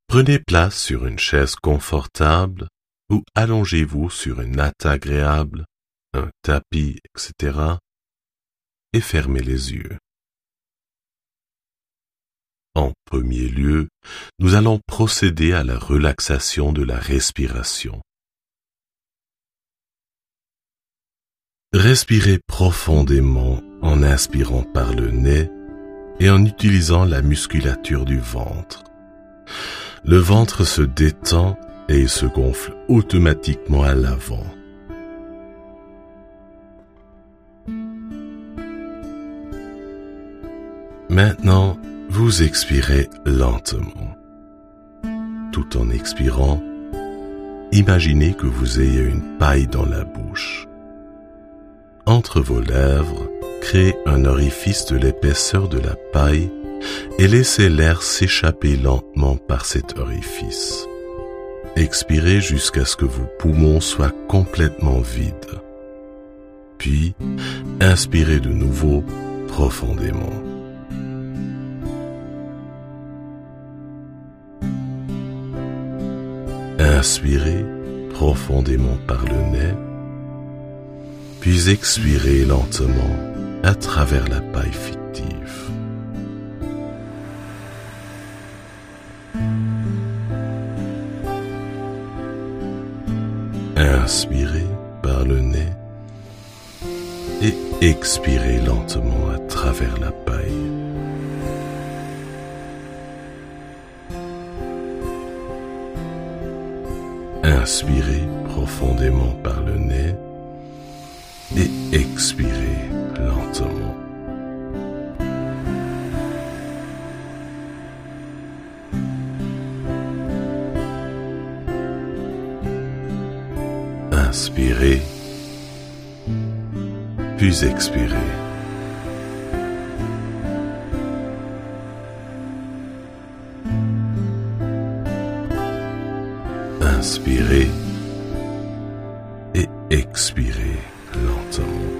Prenez place sur une chaise confortable ou allongez-vous sur une natte agréable, un tapis, etc. et fermez les yeux. En premier lieu, nous allons procéder à la relaxation de la respiration. Respirez profondément en inspirant par le nez et en utilisant la musculature du ventre. Le ventre se détend et il se gonfle automatiquement à l'avant. Maintenant, vous expirez lentement. Tout en expirant, imaginez que vous ayez une paille dans la bouche. Entre vos lèvres, créez un orifice de l'épaisseur de la paille et laissez l'air s'échapper lentement par cet orifice. Expirez jusqu'à ce que vos poumons soient complètement vides. Puis, inspirez de nouveau profondément. Inspirez profondément par le nez, puis expirez lentement à travers la paille fictive. Inspirez par le nez et expirez lentement à travers la paille. Inspirez profondément par le nez et expirez lentement. Inspirez, puis expirez. Inspirez et expirez lentement.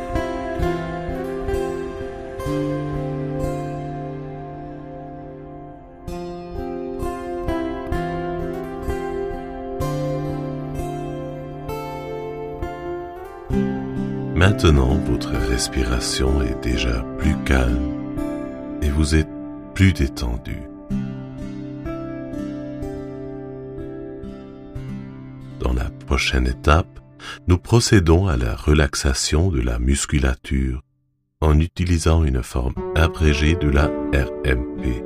Maintenant, votre respiration est déjà plus calme et vous êtes plus détendu. Dans la prochaine étape, nous procédons à la relaxation de la musculature en utilisant une forme abrégée de la RMP.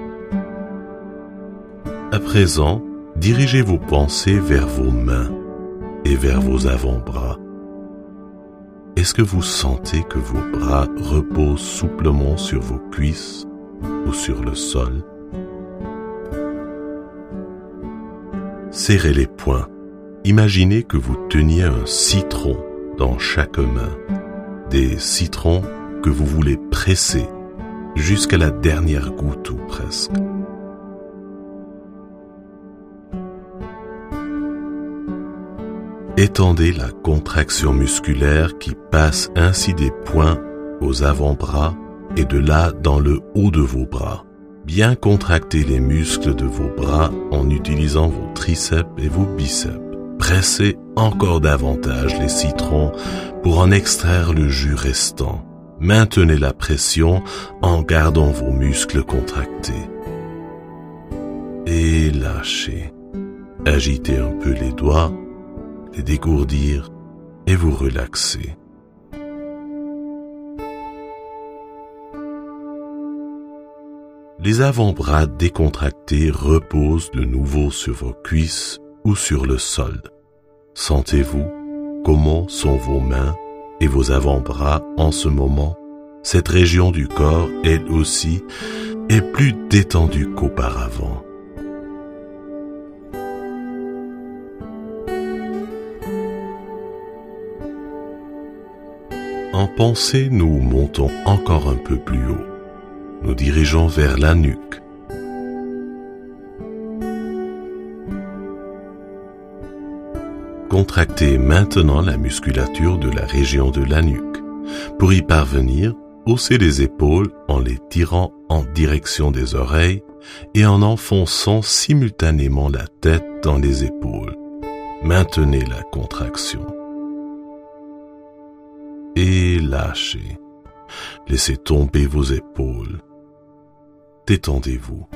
À présent, dirigez vos pensées vers vos mains et vers vos avant-bras. Est-ce que vous sentez que vos bras reposent souplement sur vos cuisses ou sur le sol? Serrez les poings. Imaginez que vous teniez un citron dans chaque main, des citrons que vous voulez presser jusqu'à la dernière goutte ou presque. Étendez la contraction musculaire qui passe ainsi des poings aux avant-bras et de là dans le haut de vos bras. Bien contractez les muscles de vos bras en utilisant vos triceps et vos biceps. Pressez encore davantage les citrons pour en extraire le jus restant. Maintenez la pression en gardant vos muscles contractés. Et lâchez. Agitez un peu les doigts, les dégourdir et vous relaxer. Les avant-bras décontractés reposent de nouveau sur vos cuisses ou sur le sol. Sentez-vous comment sont vos mains et vos avant-bras en ce moment? Cette région du corps, elle aussi, est plus détendue qu'auparavant. En pensée, nous montons encore un peu plus haut. Nous dirigeons vers la nuque. Contractez maintenant la musculature de la région de la nuque. Pour y parvenir, haussez les épaules en les tirant en direction des oreilles et en enfonçant simultanément la tête dans les épaules. Maintenez la contraction. Et lâchez. Laissez tomber vos épaules. Détendez-vous.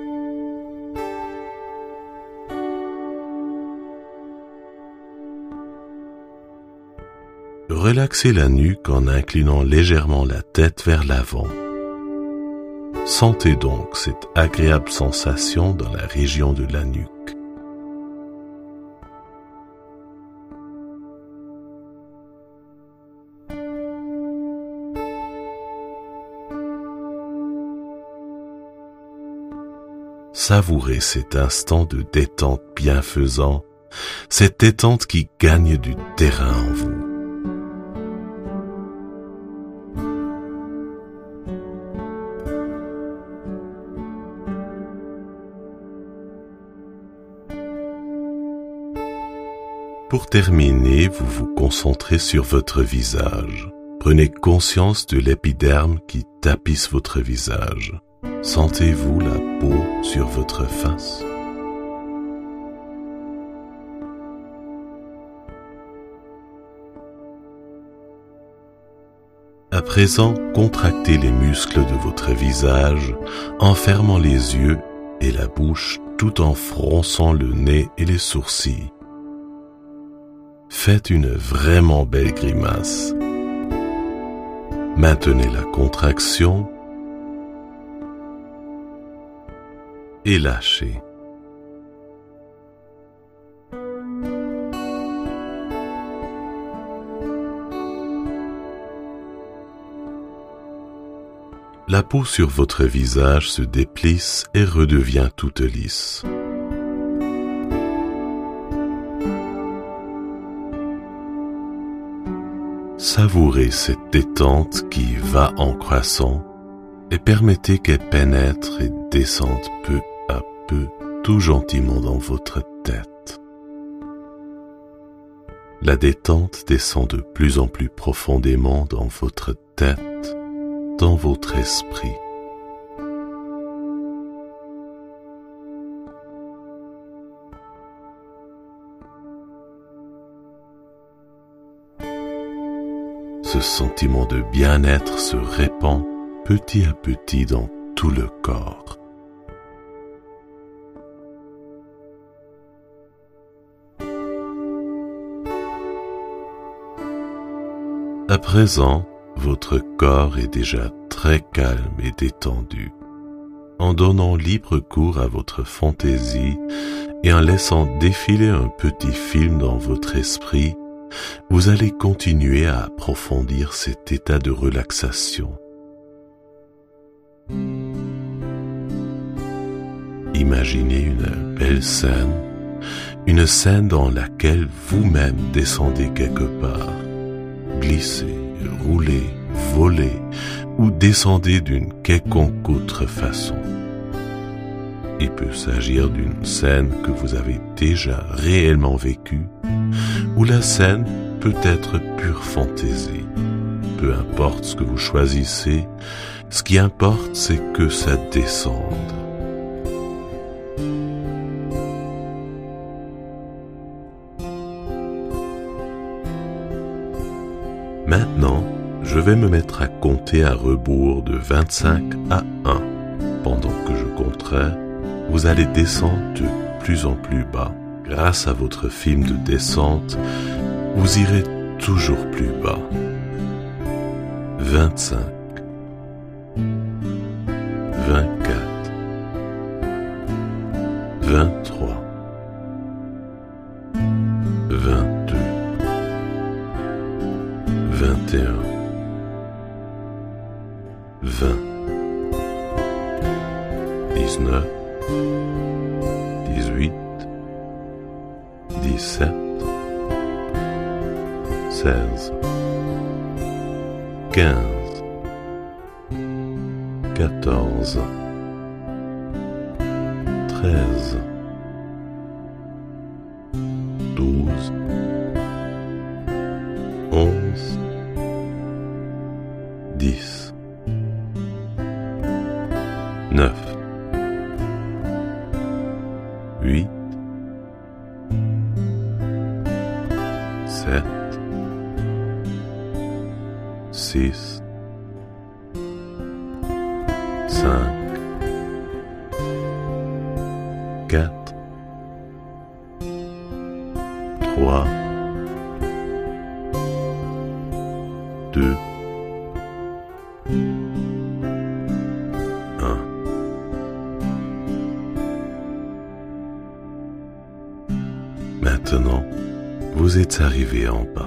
Relaxez la nuque en inclinant légèrement la tête vers l'avant. Sentez donc cette agréable sensation dans la région de la nuque. Savourez cet instant de détente bienfaisant, cette détente qui gagne du terrain en vous. Pour terminer, vous vous concentrez sur votre visage. Prenez conscience de l'épiderme qui tapisse votre visage. Sentez-vous la peau sur votre face? À présent, contractez les muscles de votre visage en fermant les yeux et la bouche tout en fronçant le nez et les sourcils. Faites une vraiment belle grimace. Maintenez la contraction et lâchez. La peau sur votre visage se déplisse et redevient toute lisse. Savourez cette détente qui va en croissant et permettez qu'elle pénètre et descende peu à peu tout gentiment dans votre tête. La détente descend de plus en plus profondément dans votre tête, dans votre esprit. Ce sentiment de bien-être se répand petit à petit dans tout le corps. À présent, votre corps est déjà très calme et détendu. En donnant libre cours à votre fantaisie et en laissant défiler un petit film dans votre esprit, vous allez continuer à approfondir cet état de relaxation. Imaginez une belle scène, une scène dans laquelle vous-même descendez quelque part, glissez, roulez, volez ou descendez d'une quelconque autre façon. Il peut s'agir d'une scène que vous avez déjà réellement vécue, ou la scène peut être pure fantaisie. Peu importe ce que vous choisissez, ce qui importe c'est que ça descende. Maintenant, je vais me mettre à compter à rebours de 25 à 1. Pendant que je compterai, vous allez descendre de plus en plus bas. Grâce à votre film de descente, vous irez toujours plus bas. 25, 24, 23, 22, 21, 20, 19, 18, 17, 16, 15, 14, 13, 12, 11, 10. 8, 7, 6, 5, 4, 3, 2, 1. Maintenant, vous êtes arrivé en bas.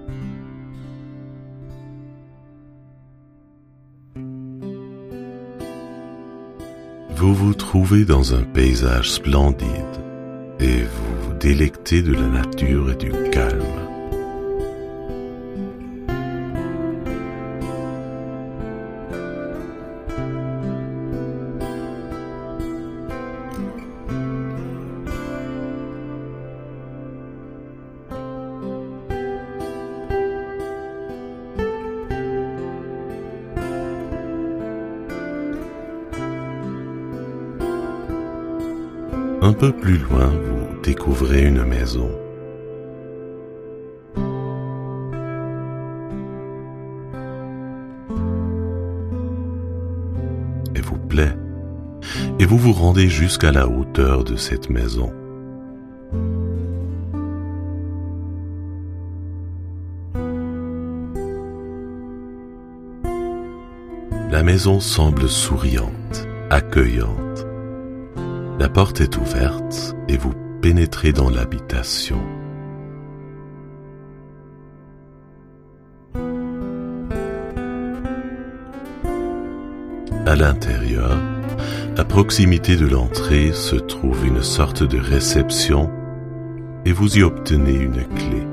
Vous vous trouvez dans un paysage splendide et vous vous délectez de la nature et du calme. Un peu plus loin, vous découvrez une maison. Elle vous plaît, et vous vous rendez jusqu'à la hauteur de cette maison. La maison semble souriante, accueillante. La porte est ouverte et vous pénétrez dans l'habitation. À l'intérieur, à proximité de l'entrée, se trouve une sorte de réception et vous y obtenez une clé.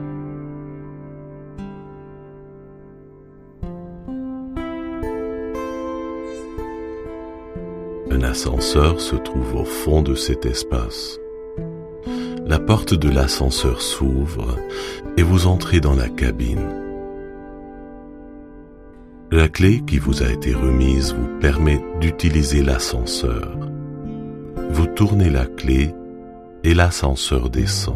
Un ascenseur se trouve au fond de cet espace. La porte de l'ascenseur s'ouvre et vous entrez dans la cabine. La clé qui vous a été remise vous permet d'utiliser l'ascenseur. Vous tournez la clé et l'ascenseur descend.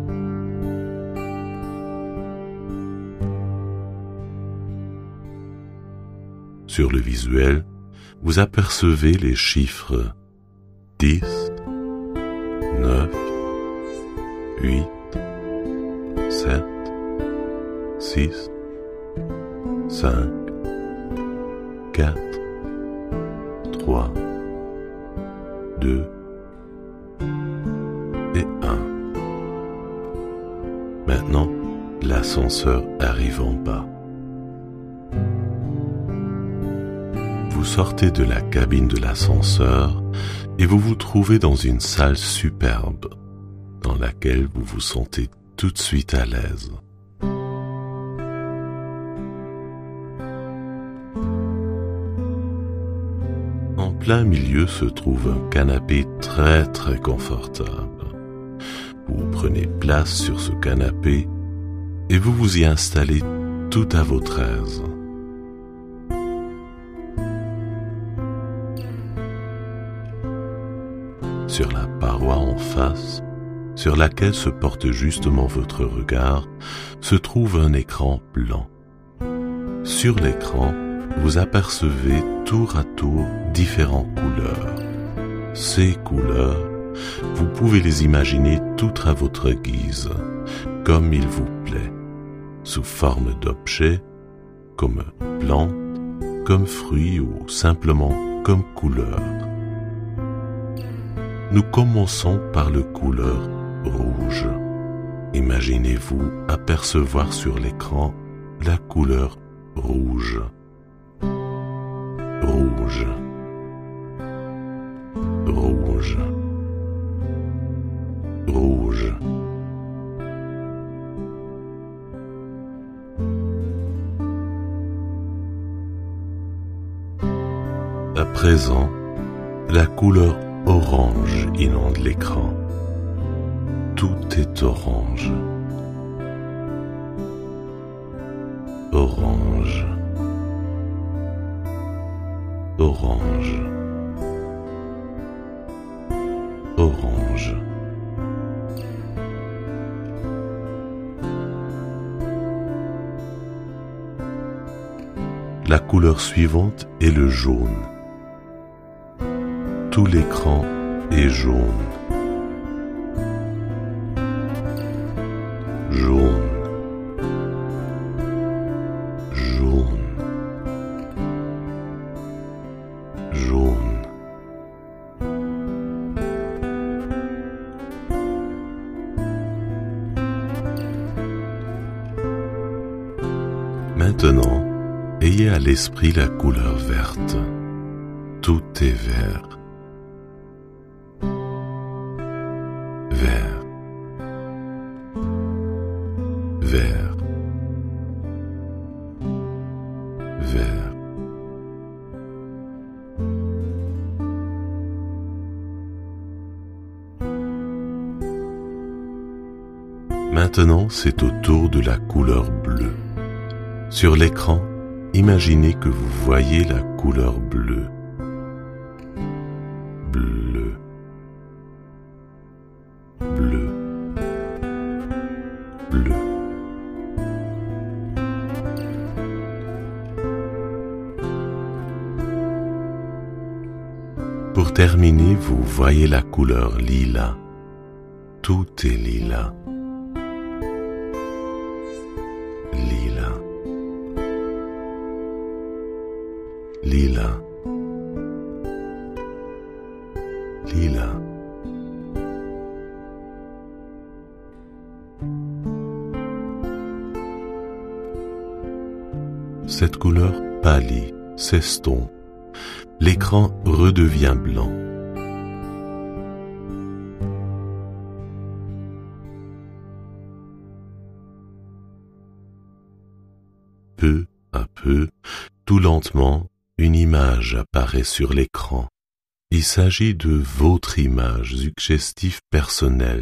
Sur le visuel, vous apercevez les chiffres 10, 9, 8, 7, 6, 5, 4, 3, 2 et 1. Maintenant, l'ascenseur arrive en bas. Vous sortez de la cabine de l'ascenseur et vous vous trouvez dans une salle superbe dans laquelle vous vous sentez tout de suite à l'aise. En plein milieu se trouve un canapé très confortable. Vous prenez place sur ce canapé et vous vous y installez tout à votre aise. Sur la paroi en face, sur laquelle se porte justement votre regard, se trouve un écran blanc. Sur l'écran, vous apercevez tour à tour différentes couleurs. Ces couleurs, vous pouvez les imaginer toutes à votre guise, comme il vous plaît, sous forme d'objets, comme plantes, comme fruits ou simplement comme couleurs. Nous commençons par la couleur rouge. Imaginez-vous apercevoir sur l'écran la couleur rouge. Rouge. Rouge. Rouge. À présent, la couleur orange inonde l'écran. Tout est orange. Orange. Orange. Orange. La couleur suivante est le jaune. Tout l'écran est jaune. Jaune. Jaune. Jaune. Maintenant, ayez à l'esprit la couleur verte. Tout est vert. Vert. Vert. Vert. Maintenant, c'est au tour de la couleur bleue. Sur l'écran, imaginez que vous voyez la couleur bleue. Bleu. Bleu. Bleu. Pour terminer, vous voyez la couleur lilas. Tout est lilas. Lilas. Lilas. Lilas. Cette couleur pâlit, s'estompe. L'écran redevient blanc. Peu à peu, tout lentement, une image apparaît sur l'écran. Il s'agit de votre image suggestive personnelle,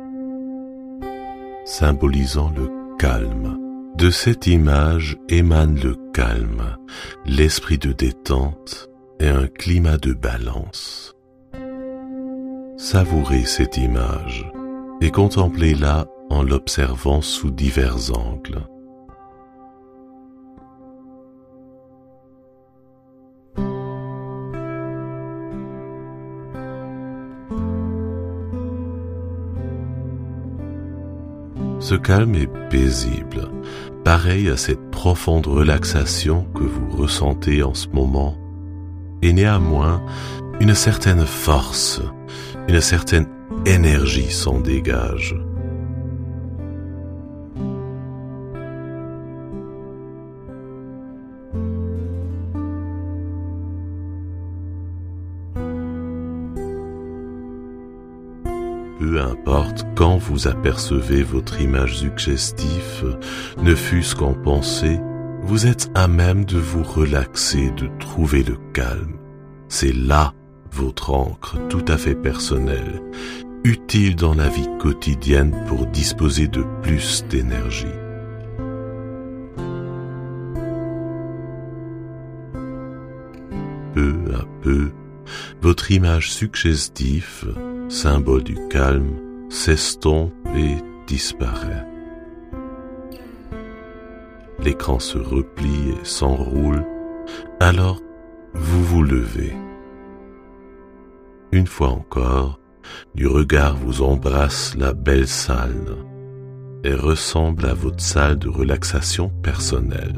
symbolisant le calme. De cette image émane le calme, l'esprit de détente et un climat de balance. Savourez cette image et contemplez-la en l'observant sous divers angles. Ce calme est paisible, pareil à cette profonde relaxation que vous ressentez en ce moment, et néanmoins, une certaine force, une certaine énergie s'en dégage. Peu importe quand vous apercevez votre image suggestive, ne fût-ce qu'en pensée, vous êtes à même de vous relaxer, de trouver le calme. C'est là votre ancre tout à fait personnelle, utile dans la vie quotidienne pour disposer de plus d'énergie. Peu à peu, votre image suggestive, symbole du calme, s'estompe et disparaît. L'écran se replie et s'enroule, alors vous vous levez. Une fois encore, du regard vous embrasse la belle salle et ressemble à votre salle de relaxation personnelle.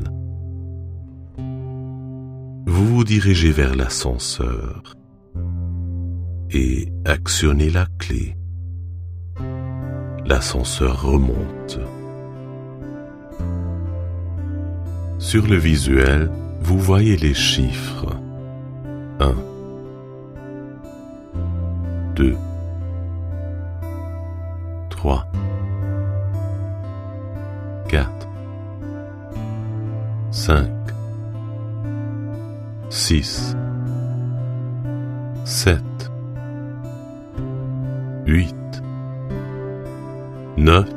Vous vous dirigez vers l'ascenseur et actionnez la clé. L'ascenseur remonte. Sur le visuel, vous voyez les chiffres. 1, 2, 3, 4, 5, 6, 7, 8, 9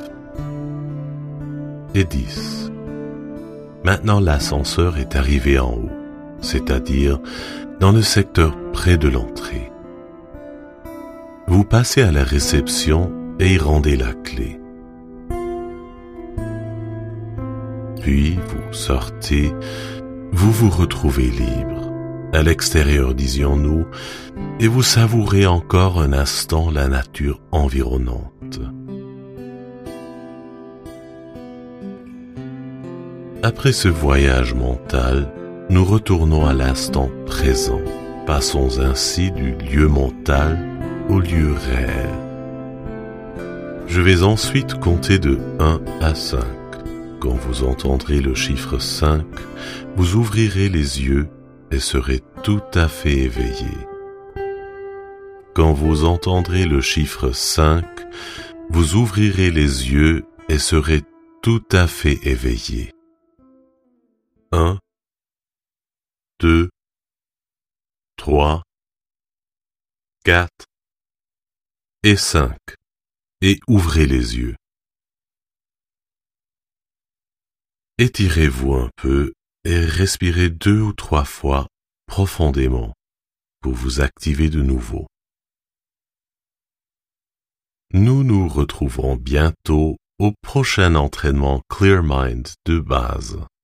et 10. Maintenant, l'ascenseur est arrivé en haut, c'est-à-dire dans le secteur près de l'entrée. Vous passez à la réception et y rendez la clé. Puis vous sortez vous vous retrouvez libre, à l'extérieur disions-nous, et vous savourez encore un instant la nature environnante. Après ce voyage mental, nous retournons à l'instant présent. Passons ainsi du lieu mental au lieu réel. Je vais ensuite compter de 1 à 5. Quand vous entendrez le chiffre 5, vous ouvrirez les yeux et serez tout à fait éveillé. Quand vous entendrez le chiffre 5, vous ouvrirez les yeux et serez tout à fait éveillé. 1, 2, 3, 4 et 5, et ouvrez les yeux. Étirez-vous un peu et respirez 2 ou 3 fois profondément pour vous activer de nouveau. Nous nous retrouverons bientôt au prochain entraînement Clear Mind de base.